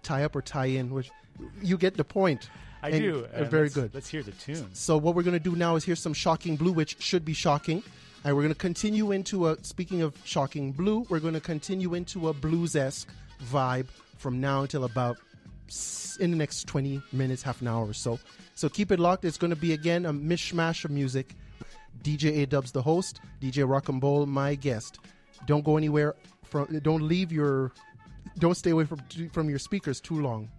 tie up or tie in, which you get the point. I do. Very good. Let's hear the tune. So what we're going to do now is hear some Shocking Blue, which should be shocking. And we're going to continue into speaking of Shocking Blue, we're going to continue into a blues-esque vibe from now until about in the next 20 minutes, half an hour or so. So keep it locked. It's going to be, again, a mishmash of music. DJ A-Dub's the host. DJ Rock'n'Bowl, my guest. Don't go anywhere. Don't stay away from your speakers too long.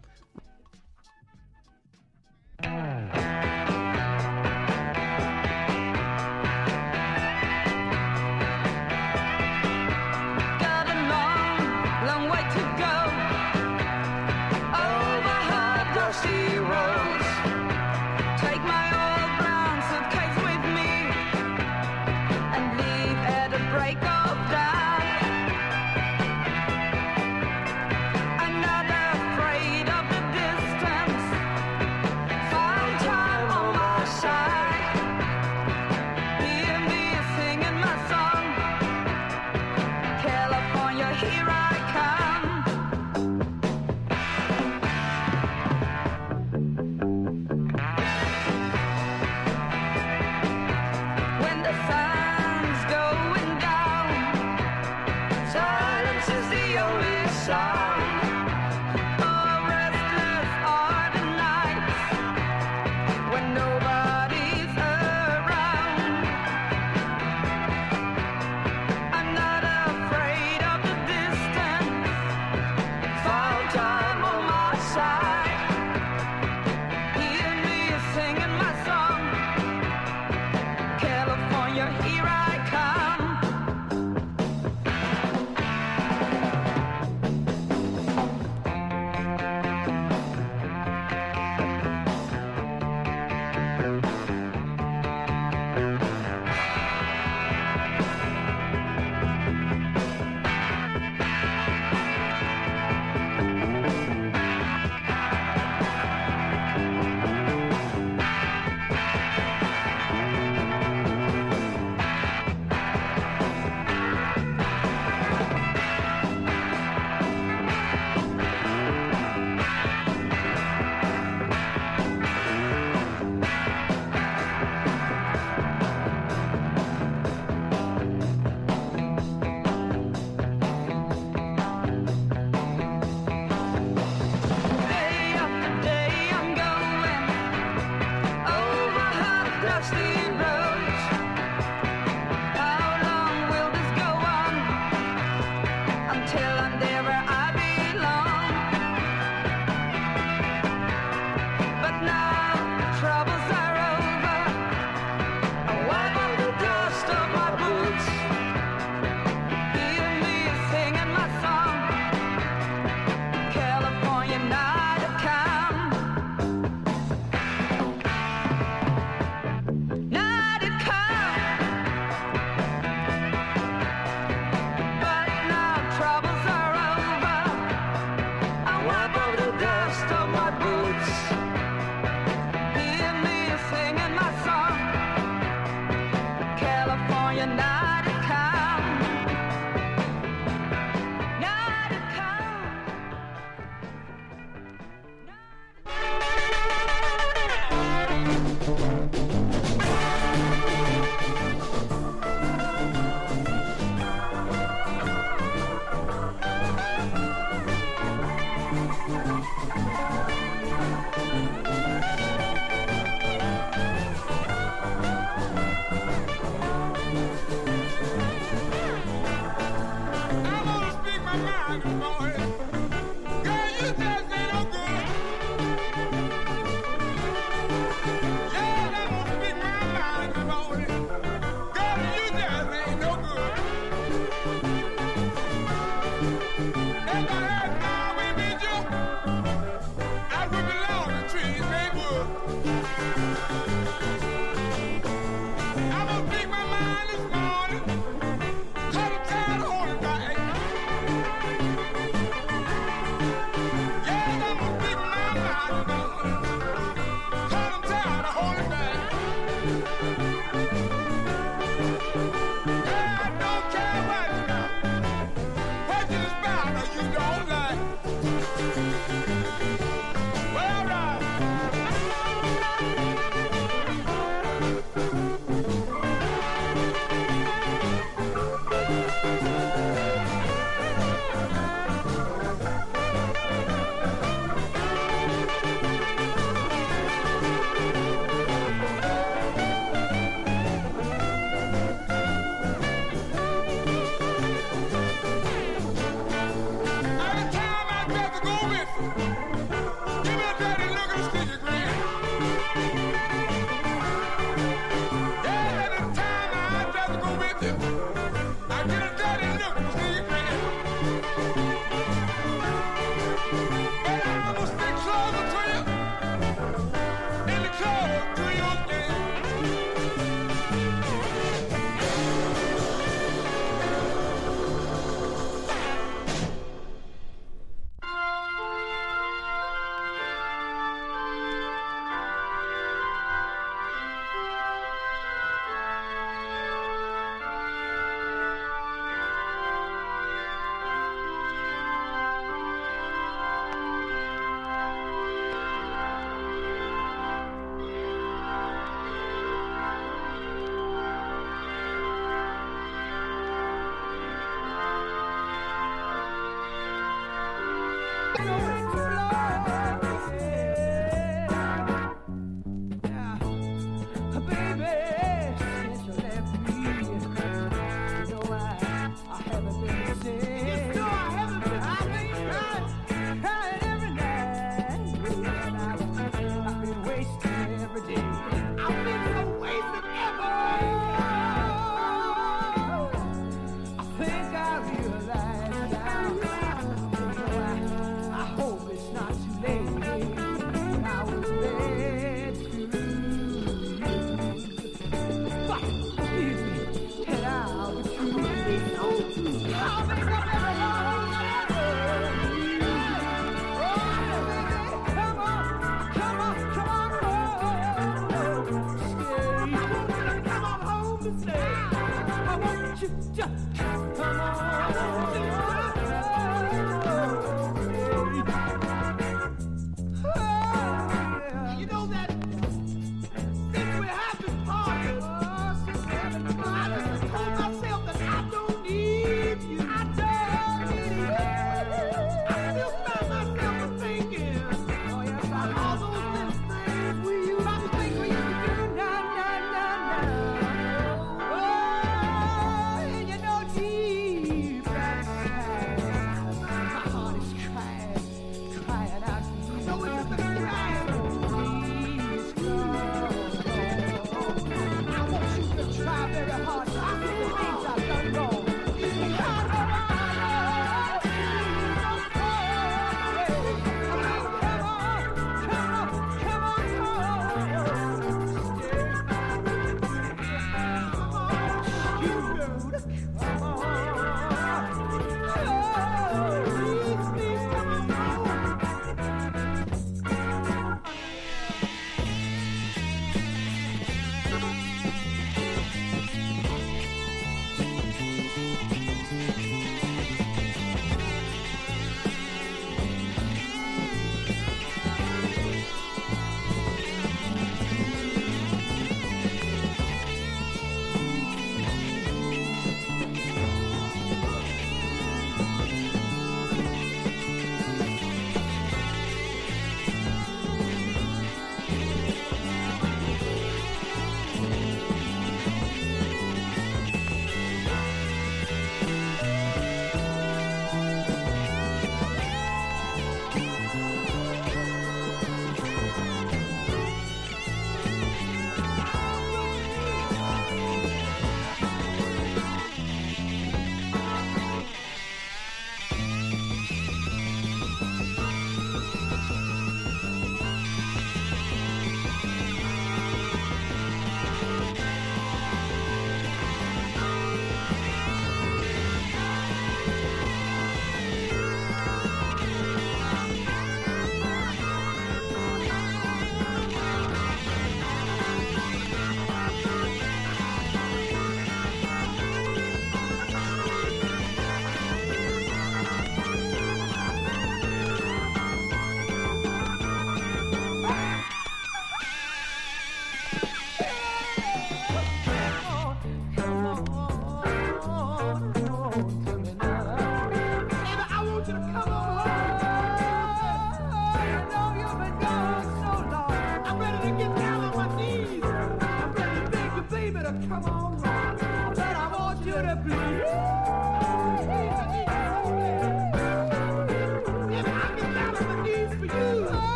Trees.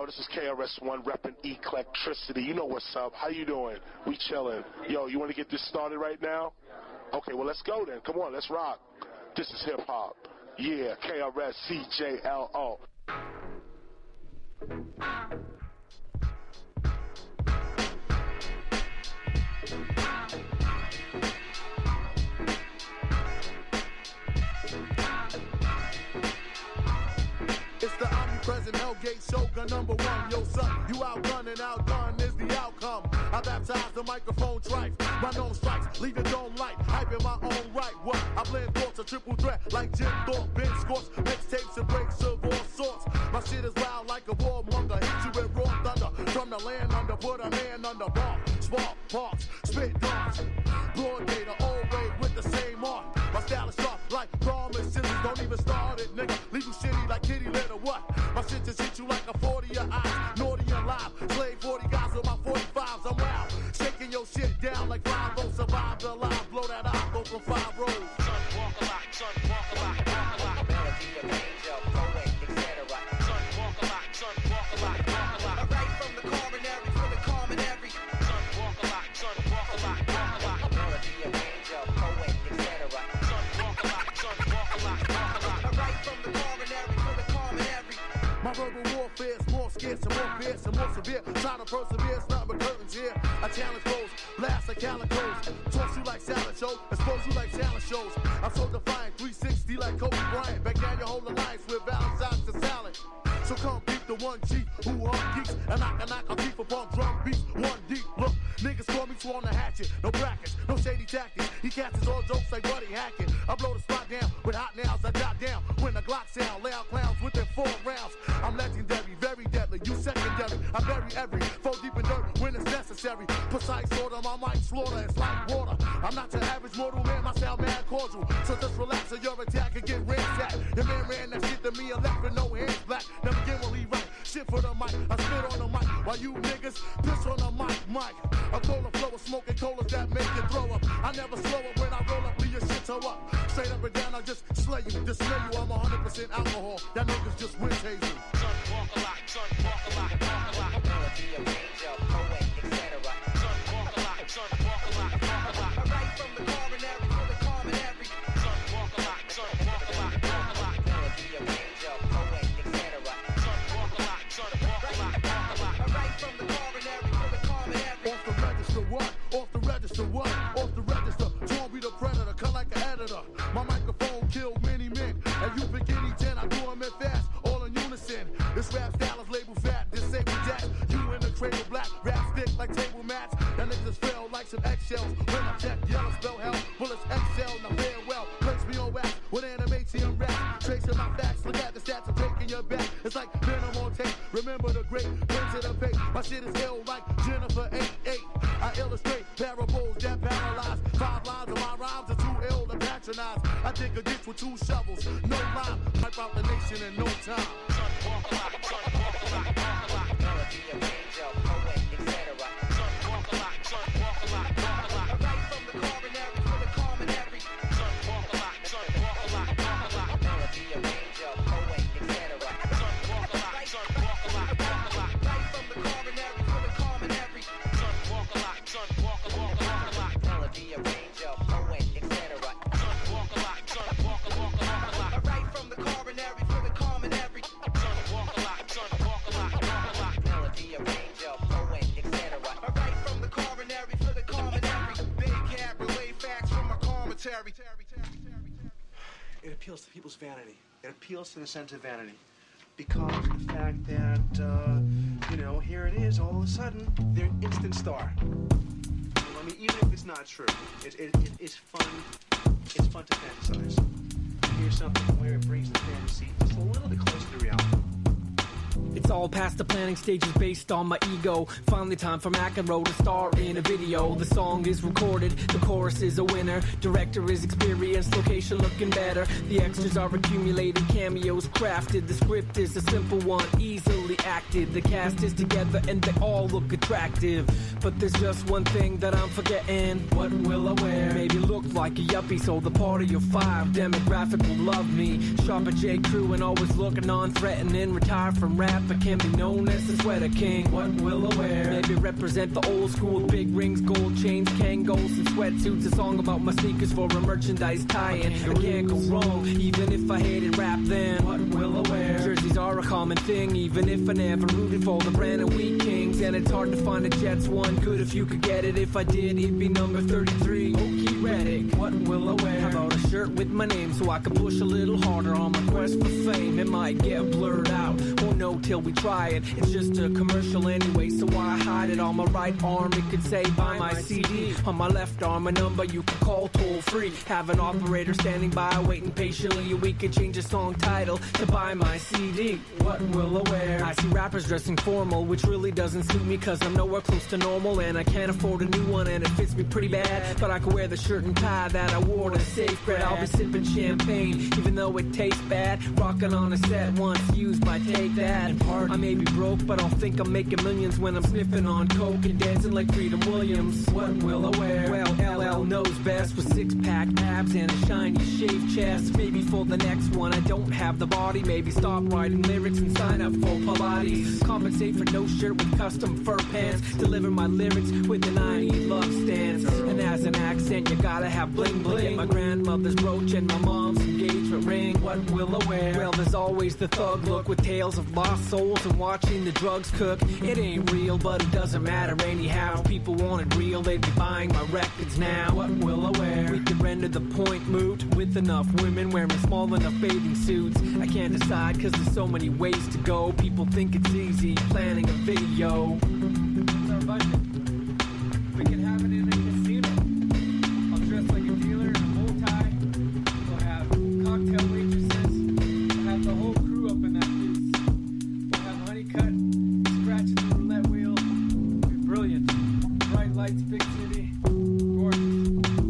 this is KRS-One repping Eclectricity. You know what's up. How you doing? We chilling. Yo, you want to get this started right now? Okay, well, let's go then. Come on, let's rock. This is hip-hop. Yeah, KRS-CJLO. It's the omnipresent Hellgate Shogun #1. Yo, son, you outdone and outdone is the outcome. I baptize the microphone trife. My known strikes, leave your dome light. Hype in my own right. What? I blend thoughts, a triple threat like Jim Thorpe, Ben Scorch, mixtapes and breaks of all sorts. My shit is wild like a warmonger. Hit you with raw thunder. From the land under, put a man under bar. Spark, parks, spit darts. Broad data, all way with the same art. My style is sharp like promise scissors. Don't even start it, nigga. Leave you shitty like kitty litter. What? My shit just hit you like a 40 your eyes. Naughty and live. Slave 40 guys with my 45s. I'm wild. Shaking your shit down like 5-0. Survive the live. Blow that out. Go from 5 rows. Son, walk a lot. Son, walk a lot. Walk a lot. Melody, a angel, poet, etc. Son, walk a lot. Son, walk a lot. Walk a lot. Right from the coronary to the commonary. Son, walk a lot. Son, walk a lot. Walk a lot. Melody, a angel, poet, etc. Son, walk a lot. Son, walk a lot. Walk a lot. Right from the coronary to the commonary. My verbal warfare is more scarce and more fierce and more severe. Try to persevere, it's nothing but curtains here. I challenge foes, blast like calicos. Toss you like salad show, expose you like salad shows. I'm so defiant, 360 like Kobe Bryant. Back down your whole alliance with Valentine's to salad. So come beat the one G who are geeks. And I can knock a thief upon drum beats. One deep, look, niggas call me sworn to hatchet. No brackets, no shady tactics. He catches all jokes like Buddy Hackett. I blow the spot down with hot nails. I jot down when the Glock sound. Lay out clowns within 4 rounds. I'm legendary, very deadly. You secondary. I bury every foe deep in dirt when it's necessary. Precise order, my mic slaughter. It's like water. I'm not your average mortal man. My sound mad cordial. So just relax or your attack and get ransacked. Your man ran that shit to me and left with no hands black. Never get what he right. Shit for the mic. I spit on the mic while you niggas piss on the mic. A cola flow of smoking colas that make you throw up. I never slow up when I roll up. Leave your shit toe up. Straight up and down, I just slay you, dismay you. I'm 100% alcohol. That niggas just win tasing. Son, walk a lot. Son, walk a lot. Walk a lot. Melody, a angel, poet, etc. Son, walk a lot. Son, walk a lot. Walk a lot. Right from the coronary to the commonary. Son, walk a lot. Son, walk a lot. Walk a lot. Melody, a angel, poet, etc. Son, walk a lot. Son, walk a lot. Walk a lot. Right from the coronary to the commonary. Off the register, what? Off the register, what? Off the register. Don't be the predator, cut like an editor. My microphone killed many men. And you pick any 10, I do them in fast, all in unison. This rap style is labeled fat, this ain't jack. You in the cradle black, rap stick like table mats. That niggas fell like some eggshells. When I check, yellow spell hell, bullets excel, now farewell. Place me on wax with animation rap. Tracing my facts, look at the stats, I'm taking your back. It's like venom on tape, remember the great prince of the page. My shit is ill like Jennifer 8-8. I illustrate parables that paralyze. 5 lines of my rhymes are too ill to patronize. I dig a ditch with 2 shovels, no line. Wipe out the nation in no time. Son, walk a lot. Son, walk a lot. Walk a lot. Melody, a angel, poet, etc. Son, walk a lot. Son, walk a lot. Walk a lot. Right from the coronary to the commonary. Son, walk a lot. Son, walk a lot. Walk a lot. Melody, a angel, poet, etc. Son, walk a lot. Son, walk a lot. Walk a lot. Right from the coronary to the commonary. Son, walk a lot. Son, walk a lot. Walk a lot. Melody, a angel, poet, etc. Son, walk a lot. Son, walk a lot. Walk a lot. Right from the coronary to the commonary. Son, walk a lot. Son, walk a lot. Walk a lot. Melody, a angel, poet, etc. Right from the coronary to the commonary. Big cat relay facts from my commentary. It appeals to people's vanity. It appeals to the sense of vanity. Because of the fact that, here it is, all of a sudden, they're an instant star. I mean, even if it's not true, it's fun. It's fun to fantasize. Here's something where it brings the fantasy just a little bit closer to reality. It's all past the planning stages based on my ego. Finally time for McEnroe to star in a video. The song is recorded, the chorus is a winner. Director is experienced, location looking better. The extras are accumulated, cameos crafted. The script is a simple one, easily acted. The cast is together and they all look attractive. But there's just one thing that I'm forgetting. What will I wear? Maybe look like a yuppie, so the party of 5 demographic will love me. Sharp at J. Crew and always looking non-threatening. Retire from rap rap, I can be known as the sweater king. What will I wear? Maybe represent the old school, big rings, gold chains, Kangos, and sweatsuits. A song about my sneakers for a merchandise tie-in. I can't go wrong, even if I hated rap then. What will I wear? Jerseys are a common thing, even if I never rooted for the Brandon Wheat Kings. And it's hard to find a Jets one. Good if you could get it. If I did, it'd be number 33. Okie Reddick. What will I wear? How about a shirt with my name so I can push a little harder on my quest for fame? It might get blurred out. Won't know till we try it. It's just a commercial anyway, so why hide it? On my right arm, it could say buy my CD. On my left arm, a number you can call toll free. Have an operator standing by, waiting patiently. We could change a song title to buy my CD. What will I wear? I see rappers dressing formal, which really doesn't suit me, cause I'm nowhere close to normal, and I can't afford a new one, and it fits me pretty bad. But I could wear the shirt and tie that I wore to safe grad. I'll be sipping champagne, even though it tastes bad. Rocking on a set once used by Take That. I may be broke, but I'll think I'm making millions when I'm sniffing on coke and dancing like Freedom Williams. What will I wear? Well, LL knows best, with six-pack abs and a shiny shaved chest. Maybe for the next one I don't have the body. Maybe stop writing lyrics and sign up for Pilates. Compensate for no shirt with custom fur pants. Deliver my lyrics with an I need love stance. And as an accent you gotta have bling bling. My grandmother's brooch and my mom's engagement ring. What will I wear? Well, there's always the thug look with tales of lost souls and watching the drugs cook. It ain't real, but it doesn't matter anyhow. People want it real, they'd be buying my records now. What will I wear? We could render the point moot with enough women wearing small enough bathing suits. I can't decide cause there's so many ways to go. People think it's easy planning a video. What's our budget? We can have it in a casino. I'll dress like a dealer in a bow tie. We'll have cocktail waitresses. We'll have the whole crew up in that booth. We'll have Honeycut scratching the roulette wheel. It'll be brilliant. Bright lights, big city. Gorgeous.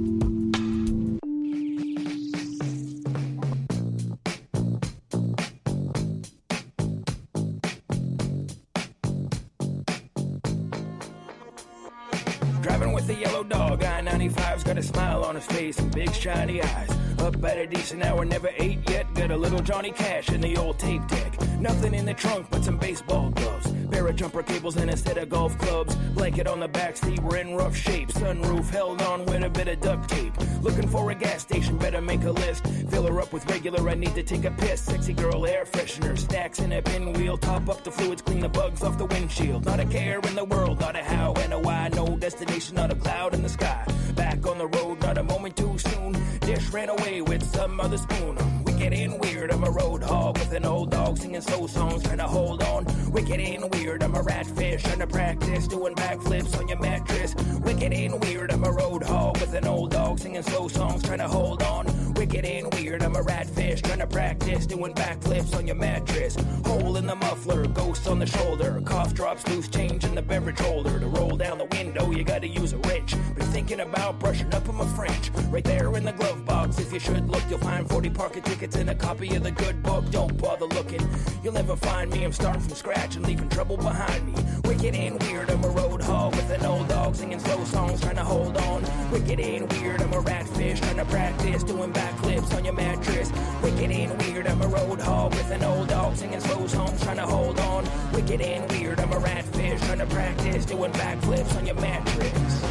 Driving with a yellow dog, I-95's got a smile on his face and big shiny eyes. Up at a decent hour, never ate yet. Got a little Johnny Cash in the old tape deck. Nothing in the trunk but some baseball gloves. Pair of jumper cables and a set of golf clubs. Blanket on the back seat, we're in rough shape. Sunroof held on with a bit of duct tape. Looking for a gas station, better make a list. Fill her up with regular, I need to take a piss. Sexy girl air freshener, stacks in a pinwheel. Top up the fluids, clean the bugs off the windshield. Not a care in the world, not a how and a why. No destination, not a cloud in the sky. Back on the road, not a moment too soon. Dish ran away with some other spoon. Wicked and weird, I'm a road hog with an old dog singing slow songs, trying to hold on. Wicked and weird, I'm a ratfish, trying to practice doing backflips on your mattress. Wicked and weird, I'm a road hog with an old dog singing slow songs, trying to hold on. Wicked and weird, I'm a ratfish, trying to practice doing backflips on your mattress. Hole in the muffler, ghost on the shoulder, cough drops, loose change in the beverage holder. To roll down the window, you gotta use a wrench. Been thinking about brushing up on my French. Right there in the glove box, if you should look, you'll find 40 parking tickets and a copy of the good book. Don't bother looking, you'll never find me. I'm starting from scratch and leaving trouble behind me. Wicked and weird, I'm a road hog with an old dog singing slow songs, trying to hold on. Wicked and weird, I'm a ratfish, trying to practice doing backflips on your mattress. Wicked and weird, I'm a road hog with an old dog singing slow songs, trying to hold on. Wicked and weird, I'm a ratfish, trying to practice doing backflips on your mattress.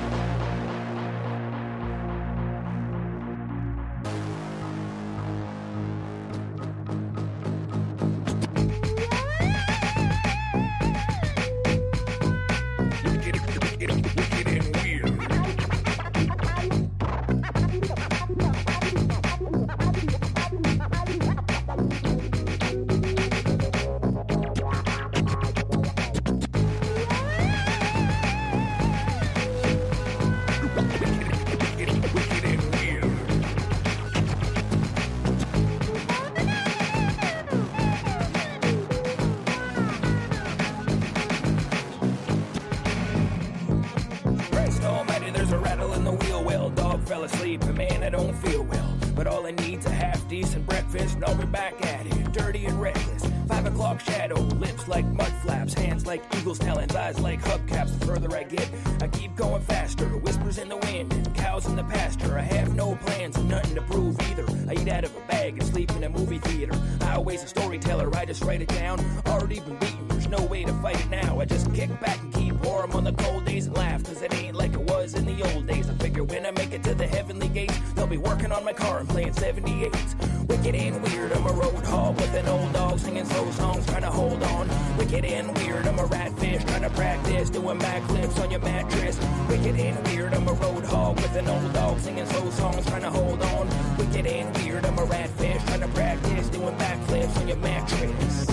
Fell asleep and man, I don't feel well. But all I need's a half-decent breakfast and I'll be back at it, dirty and reckless. 5 o'clock shadow, lips like mud flaps, hands like eagle's talons, eyes like hubcaps. The further I get, I keep going faster. Whispers in the wind and cows in the pastor. I have no plans and nothing to prove either. I eat out of a bag and sleep in a movie theater. I always a storyteller, I just write it down. Already been beaten, there's no way to fight it now. I just kick back and keep warm on the cold days and laugh, cause it ain't like it was in the old days. I figure when I make it to the heavenly gates, they'll be working on my car and playing 78s. Wicked and weird, I'm a road hog with an old dog singing slow songs, trying to hold on. Wicked and weird, I'm a ratfish trying to practice doing backflips on your mattress. Wicked and weird, I'm a road hog with an old dog singing slow songs, trying to hold on. Wicked and weird, I'm a ratfish trying to practice doing backflips on your mattress.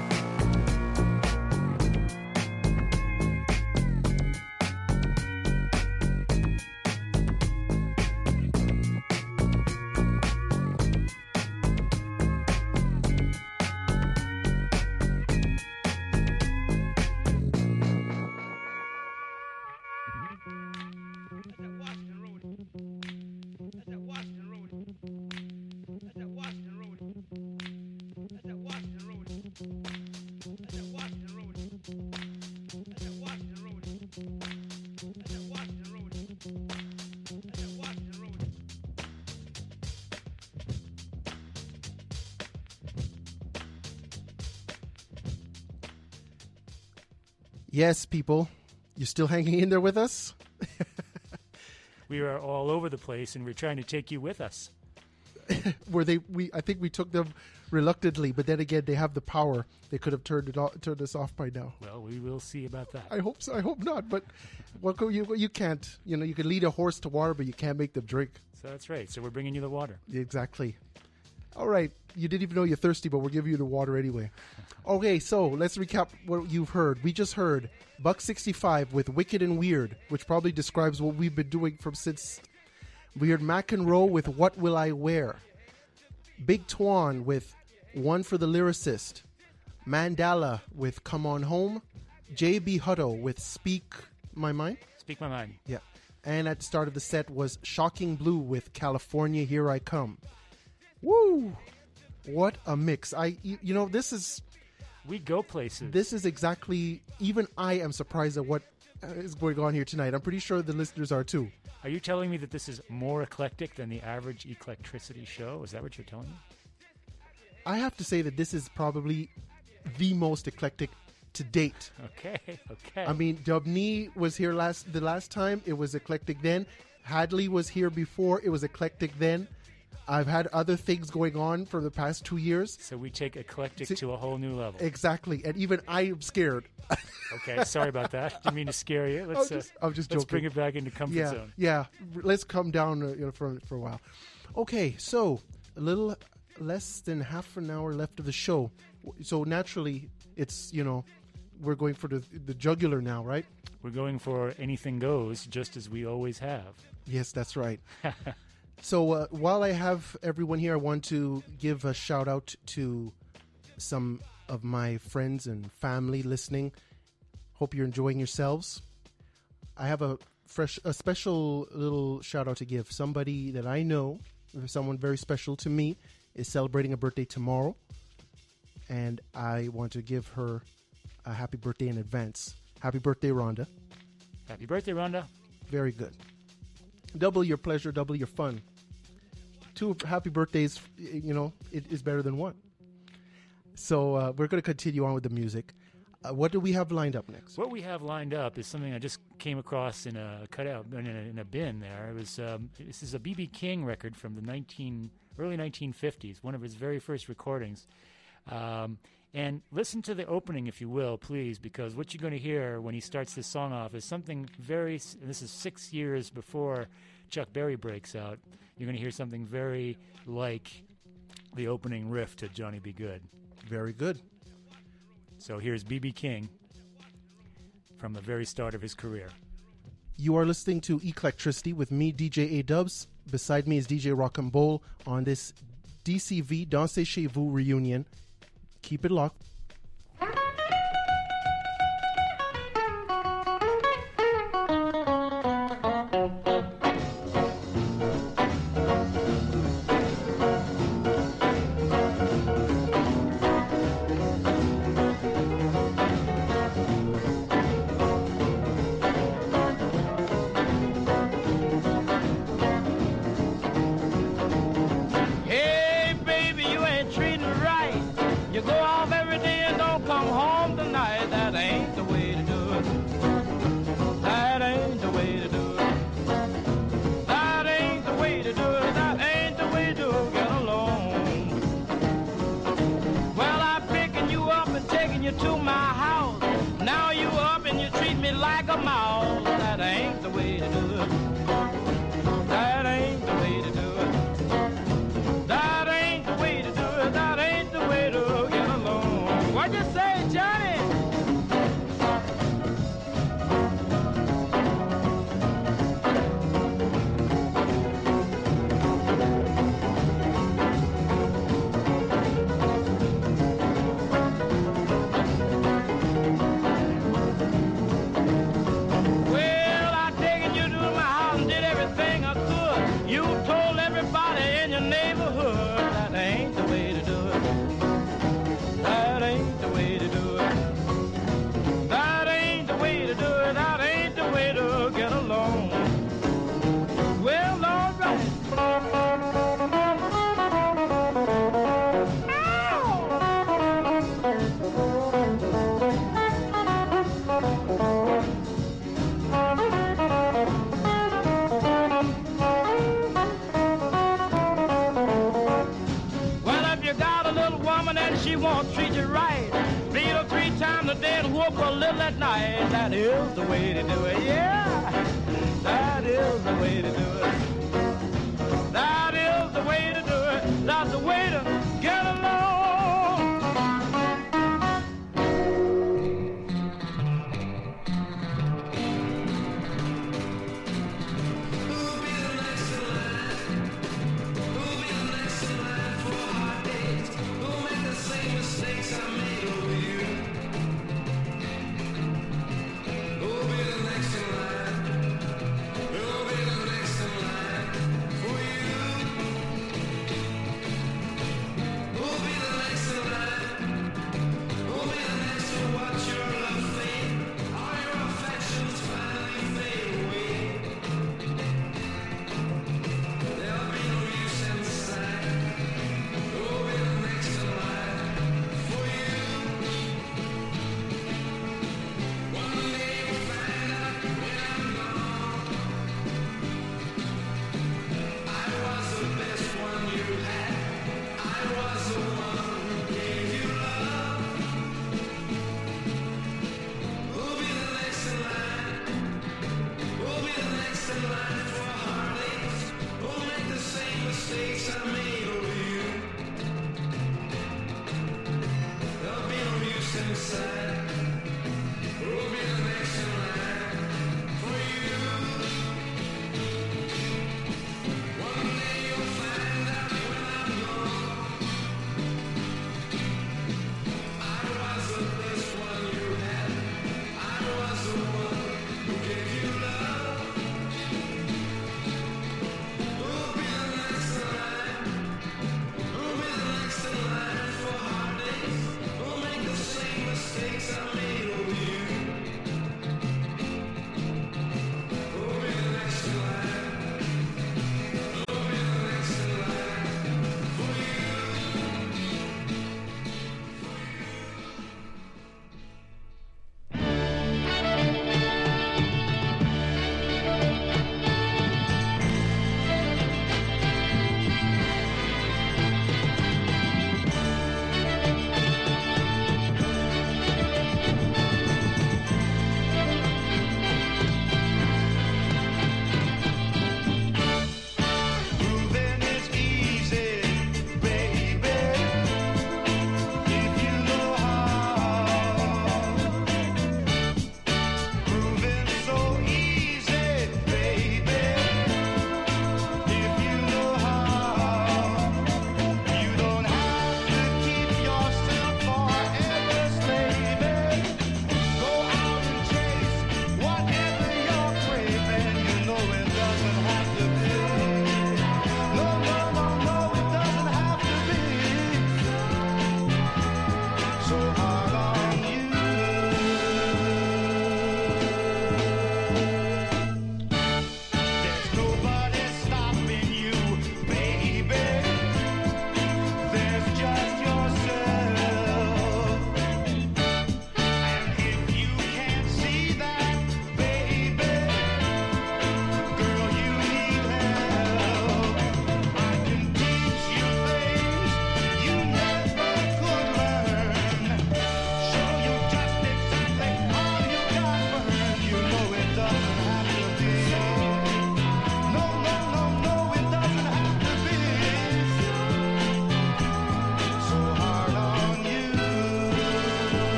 Yes, people, you still hanging in there with us? We are all over the place, and we're trying to take you with us. I think we took them reluctantly, but then again, they have the power. They could have turned us off by now. Well, we will see about that. I hope so. I hope not. But you can't. You know, you can lead a horse to water, but you can't make them drink. So that's right. So we're bringing you the water. Exactly. All right. You didn't even know you're thirsty, but we're giving you the water anyway. Okay, so let's recap what you've heard. We just heard Buck 65 with Wicked and Weird, which probably describes what we've been doing since. We heard McEnroe with What Will I Wear? Big Twan with One for the Lyricist. Mandala with Come On Home. J.B. Hutto with Speak My Mind. Speak My Mind. Yeah. And at the start of the set was Shocking Blue with California Here I Come. Woo! What a mix. This is... We go places. This is exactly... Even I am surprised at what is going on here tonight. I'm pretty sure the listeners are too. Are you telling me that this is more eclectic than the average Eclectricity show? Is that what you're telling me? I have to say that this is probably the most eclectic to date. Okay. I mean, Dubney was here the last time. It was eclectic then. Hadley was here before. It was eclectic then. I've had other things going on for the past 2 years. So we take eclectic to a whole new level. Exactly. And even I am scared. Okay, sorry about that. Didn't mean to scare you. I'm just joking. Let's bring it back into comfort zone. Yeah, let's come down for a while. Okay, so a little less than half an hour left of the show. So naturally, it's, we're going for the jugular now, right? We're going for anything goes, just as we always have. Yes, that's right. So while I have everyone here, I want to give a shout out to some of my friends and family listening. Hope you're enjoying yourselves. I have a special little shout out to give. Somebody that I know, someone very special to me, is celebrating a birthday tomorrow. And I want to give her a happy birthday in advance. Happy birthday, Rhonda. Happy birthday, Rhonda. Very good. Double your pleasure, double your fun. 2 happy birthdays, it is better than 1. So we're going to continue on with the music. What do we have lined up next? What we have lined up is something I just came across in a cutout in a bin there. It was this is a B.B. King record from the early 1950s, one of his very first recordings. And listen to the opening, if you will, please, because what you're going to hear when he starts this song off is something this is 6 years before Chuck Berry breaks out. You're going to hear something very like the opening riff to Johnny B. Good. Very good. So here's B.B. King from the very start of his career. You are listening to Eclectricity with me, DJ A-Dubs. Beside me is DJ Rock'n'Bowl on this DCV, Dansez Chez Vous reunion. Keep it locked. woman and she won't treat you right. Beat her 3 times a day and whoop her a little at night. That is the way to do it, yeah. That is the way to do it. That is the way to do it. That's the way to get along. Mistakes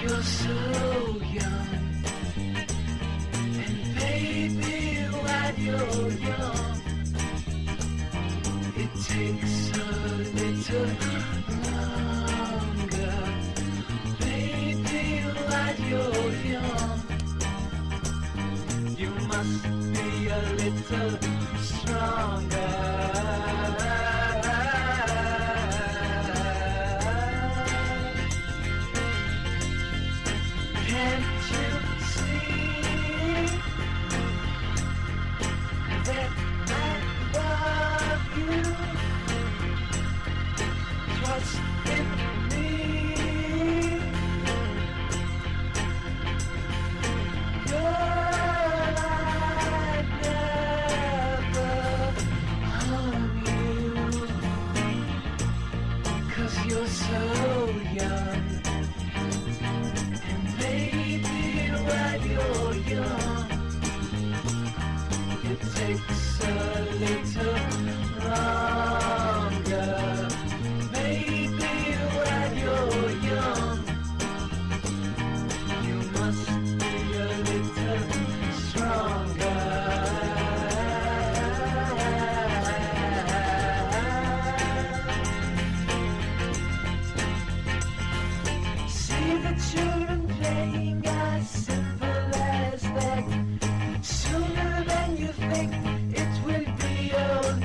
you're so young. And baby, while you're young, it takes a little longer. Baby, while you're young, you must be a little stronger. Can't you see that I love you? Trust in me. Girl, I'd never harm you, 'cause you're so young. And baby, while you're young, it takes a little longer. Baby, while you're young, you must be a little stronger. See the children playing as simple as that. Sooner than you think it will be old.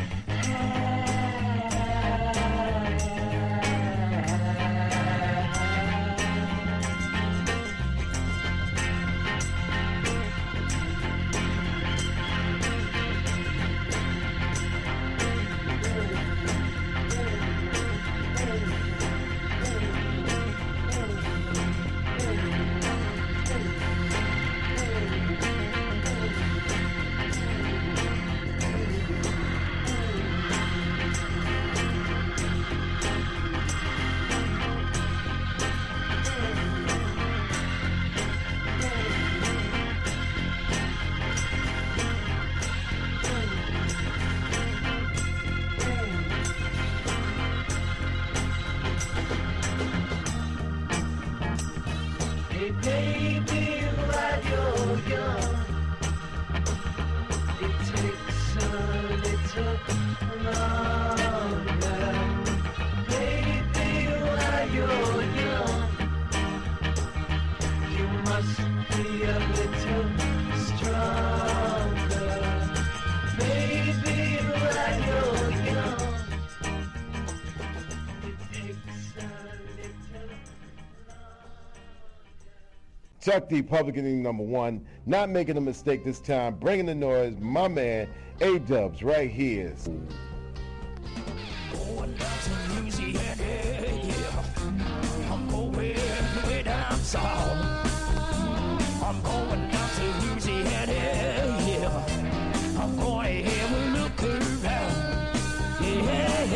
Hey baby, while you're young, it takes a little longer. Baby, while you're young, you must be a little stronger. Baby, while you're young, it takes a little. Chuck D, Public Enemy #1, not making a mistake this time, bringing the noise, my man, A-Dubs, right here. Going down to Louisiana, yeah. I'm going way down south. I'm going down to Louisiana, yeah. I'm going to have a look around, yeah.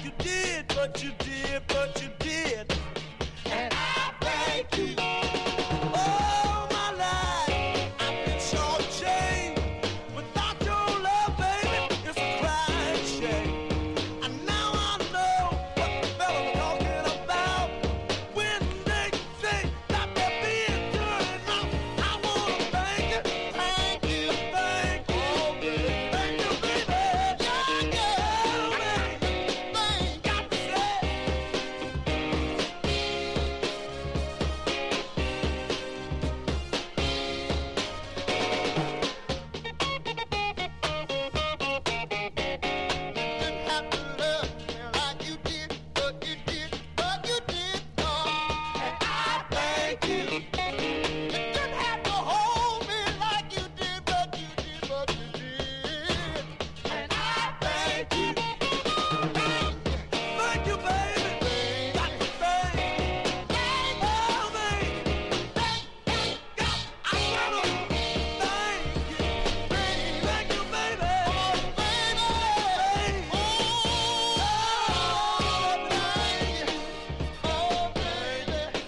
like you did, but you did, but you did. And I thank you. All my life, I've been shortchanged. Without your love, baby, it's a crying shame. And now I know what the fellas are talking about when they say that they're being good enough. I want to thank you, thank you, thank you, thank you, baby. Yeah, yeah, thank got to say. Didn't have to love me like you did, but you did, but you did, oh. And I thank you. You didn't have to hold me like you did, but you did, but you did. And I thank you. Thank you, baby. Got to thank. Oh, baby. I wanna thank you. Thank you, baby. Oh, baby. Oh, baby.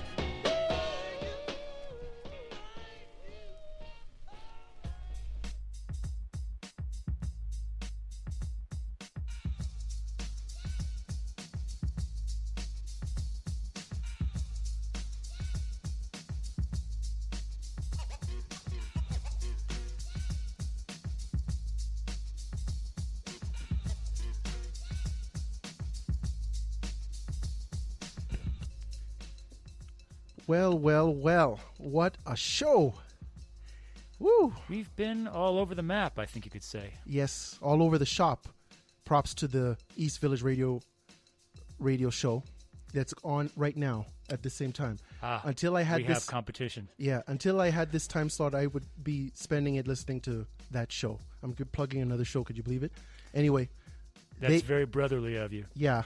Well, well, well. What a show. Woo. We've been all over the map, I think you could say. Yes, all over the shop. Props to the East Village radio show that's on right now at the same time. Until I had we this have competition. Yeah, until I had this time slot, I would be spending it listening to that show. I'm plugging another show. Could you believe it? Anyway, That's very brotherly of you. yeah.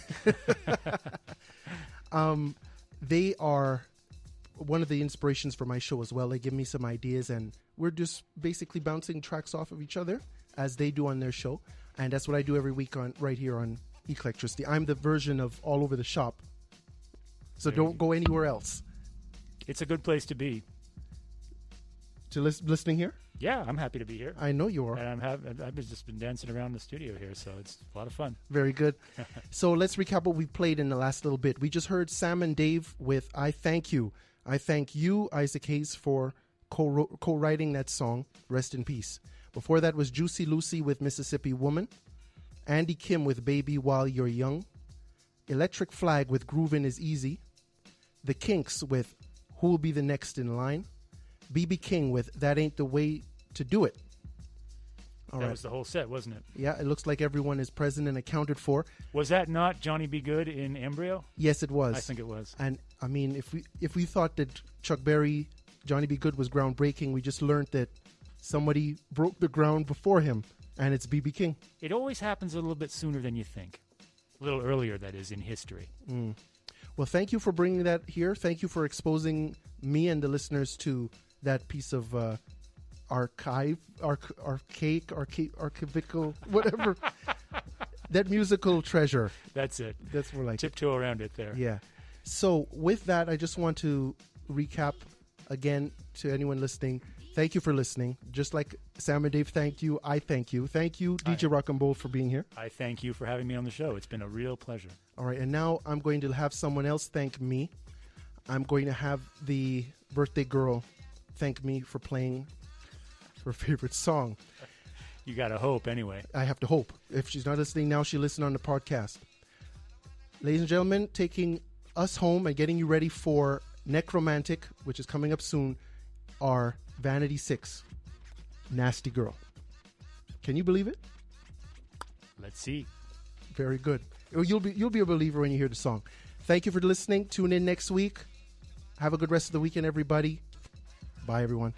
They are one of the inspirations for my show as well. They give me some ideas, and we're just basically bouncing tracks off of each other as they do on their show. And that's what I do every week on right here on Eclectricity. I'm the version of All Over the Shop. So don't go anywhere else. It's a good place to be. To listening here? Yeah, I'm happy to be here. I know you are. And I've just been dancing around the studio here, so it's a lot of fun. Very good. So let's recap what we played in the last little bit. We just heard Sam and Dave with I Thank You. I thank you, Isaac Hayes, for co-writing that song. Rest in peace. Before that was Juicy Lucy with Mississippi Woman. Andy Kim with Baby While You're Young. Electric Flag with Groovin' Is Easy. The Kinks with Who'll Be the Next in Line. B.B. King with That Ain't the Way to Do It. All that right. was the whole set, wasn't it? Yeah, it looks like everyone is present and accounted for. Was that not Johnny B. Good in Embryo? Yes, it was. I think it was. And I mean, if we thought that Chuck Berry, Johnny B. Good was groundbreaking, we just learned that somebody broke the ground before him, and it's B.B. King. It always happens a little bit sooner than you think. A little earlier, that is, in history. Well, thank you for bringing that here. Thank you for exposing me and the listeners to that piece of archivical, whatever. That musical treasure. That's it. That's more like Tiptoe around it there. Yeah. So with that, I just want to recap again to anyone listening. Thank you for listening. Just like Sam and Dave thanked you, I thank you. Thank you, DJ Rock and Bowl, for being here. I thank you for having me on the show. It's been a real pleasure. All right, and now I'm going to have someone else thank me. I'm going to have the birthday girl thank me for playing her favorite song. You got to hope, anyway. I have to hope. If she's not listening now, she'll listen on the podcast. Ladies and gentlemen, taking us home and getting you ready for Necromantic, which is coming up soon, are Vanity 6, Nasty Girl. Can you believe it? Let's see. Very good. You'll be a believer when you hear the song. Thank you for listening. Tune in next week. Have a good rest of the weekend, everybody. Bye, everyone.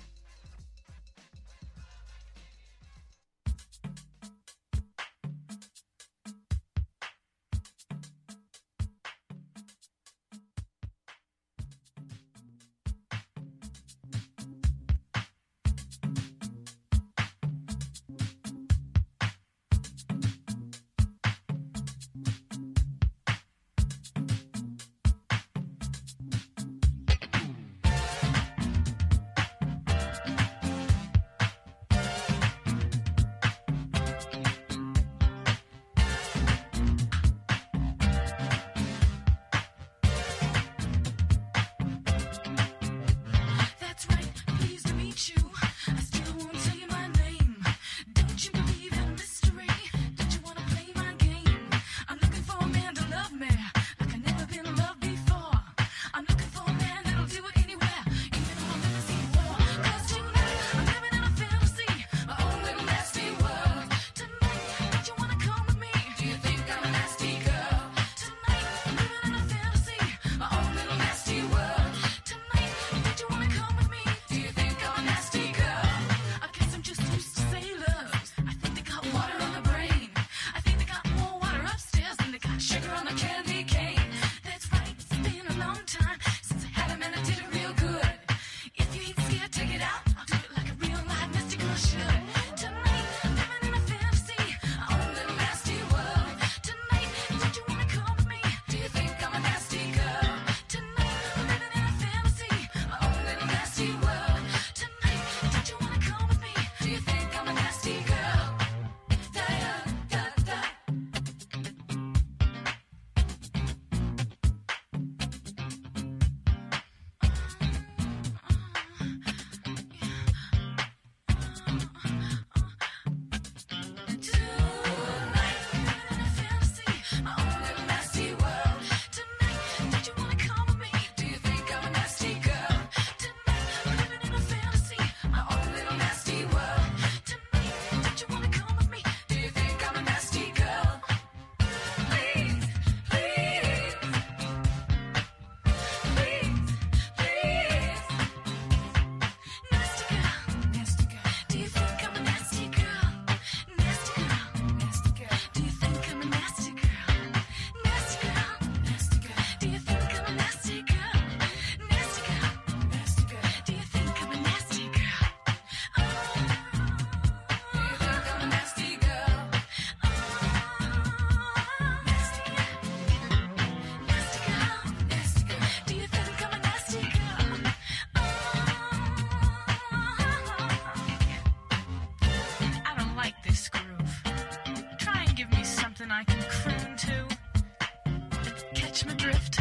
croon to. Catch my drift.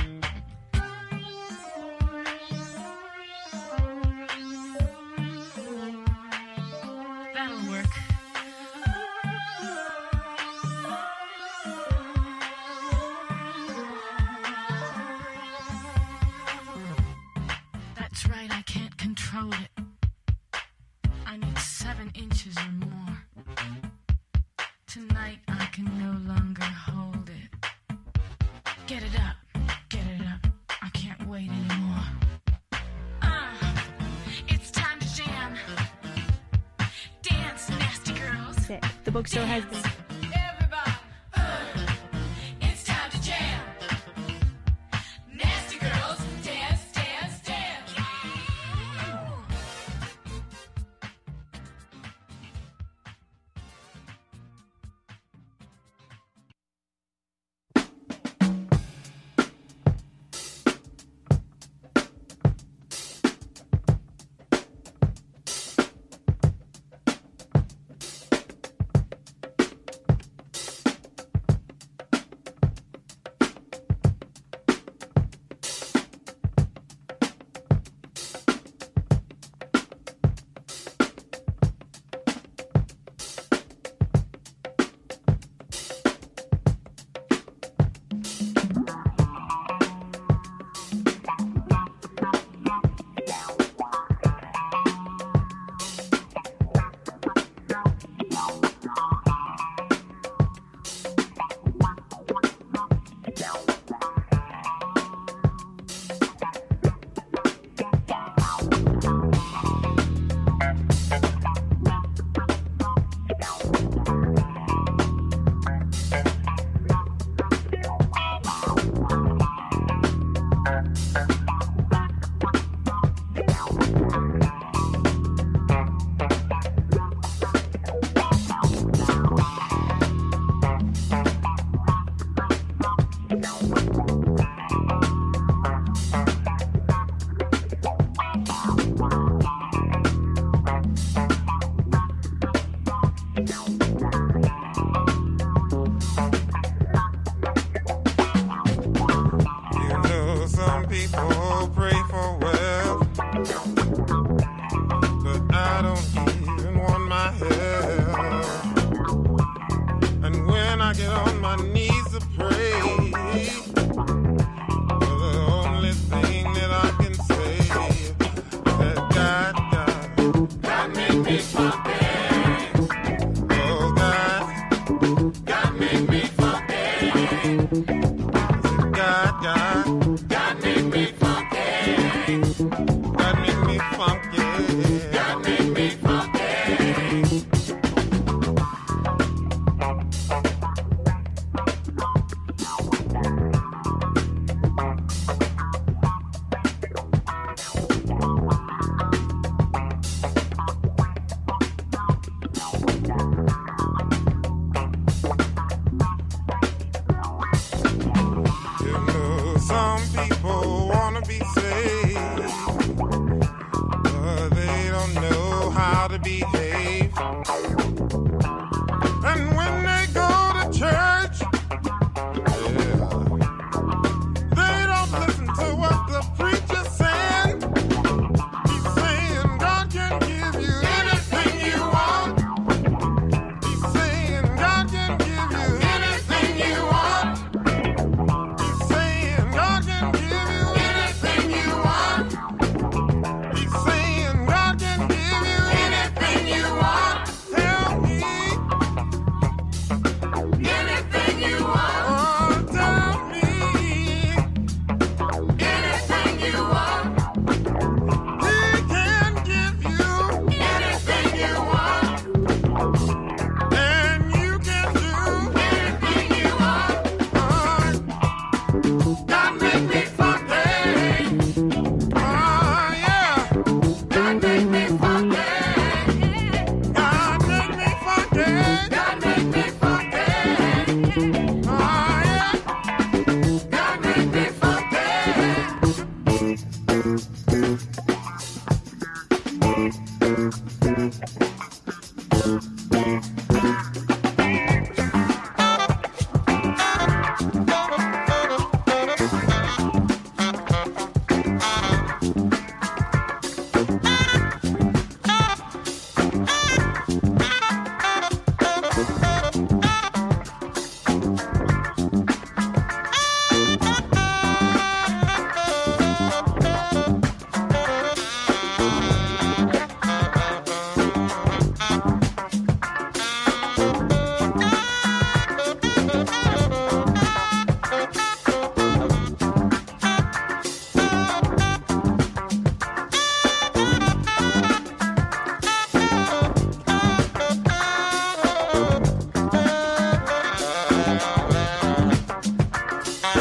That'll work. That's right, I can't control it. I need 7 inches or more. Tonight I can no longer hold it. Get it up, get it up. I can't wait anymore. It's time to jam. Dance, nasty girls. The bookstore has been. Everybody, it's time to jam. Nasty girls, dance, dance, dance. You want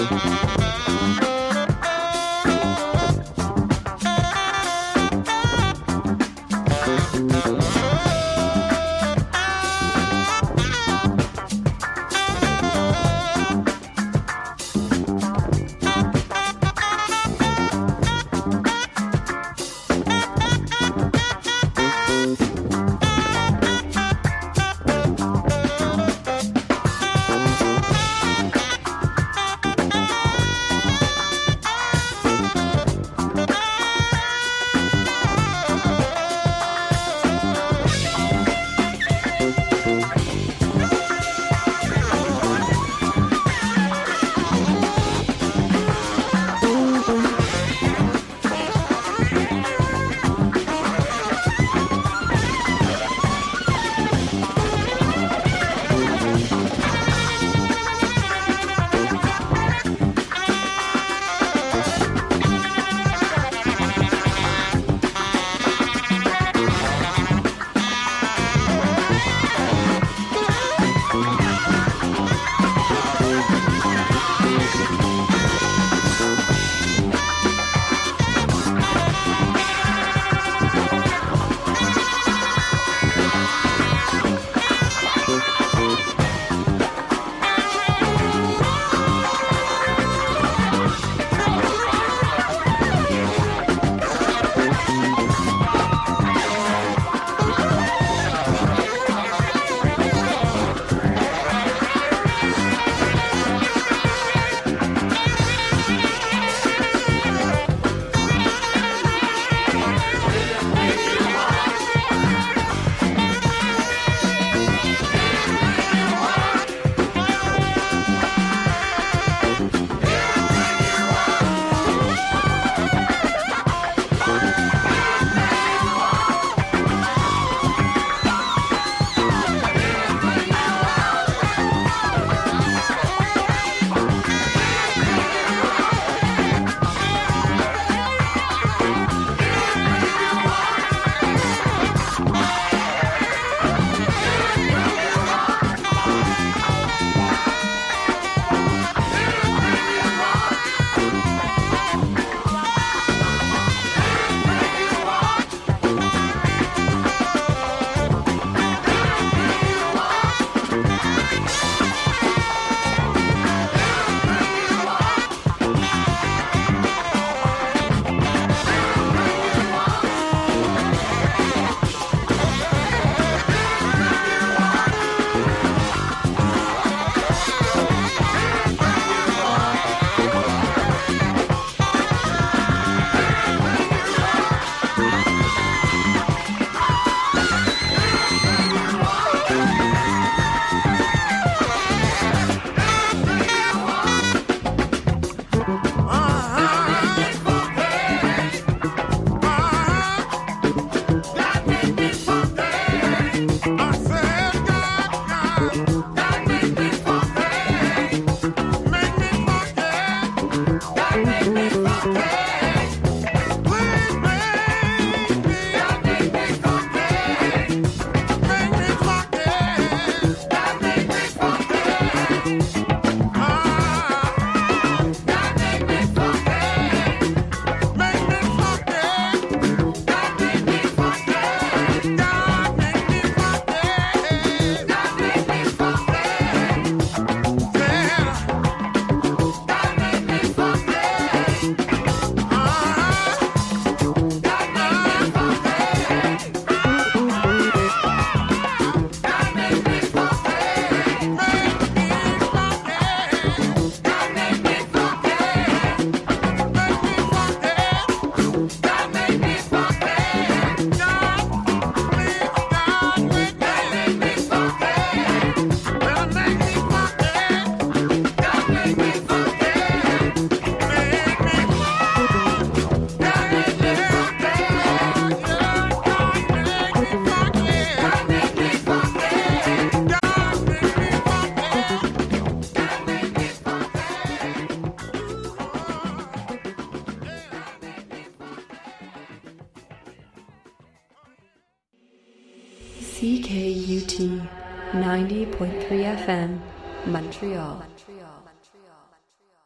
CKUT 90.3 FM, Montreal.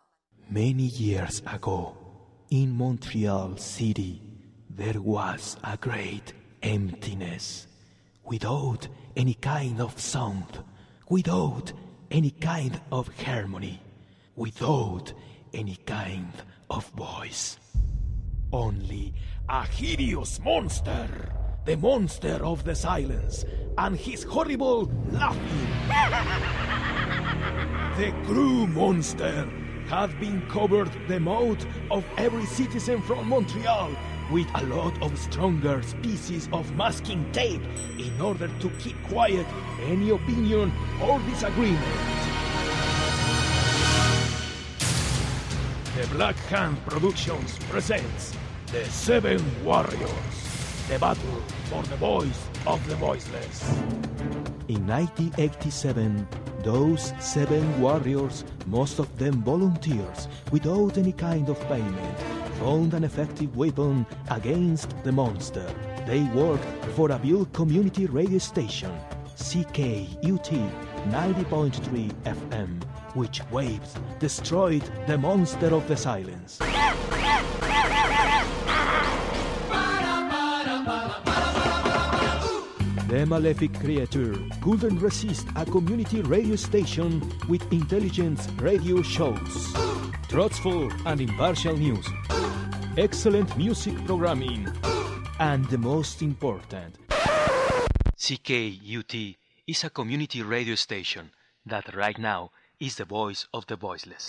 Many years ago, in Montreal City, there was a great emptiness, without any kind of sound, without any kind of harmony, without any kind of voice. Only a hideous monster, the monster of the silence, and his horrible laughing. The Crew Monster had been covered the mouth of every citizen from Montreal with a lot of stronger species of masking tape in order to keep quiet any opinion or disagreement. The Black Hand Productions presents The Seven Warriors, the battle for the voice of the voiceless. In 1987, those 7 warriors, most of them volunteers, without any kind of payment, found an effective weapon against the monster. They worked for a Buell community radio station, CKUT 90.3 FM, which waves destroyed the monster of the silence. The malefic creature couldn't resist a community radio station with intelligent radio shows, truthful and impartial news, excellent music programming, and the most important, CKUT is a community radio station that right now is the voice of the voiceless.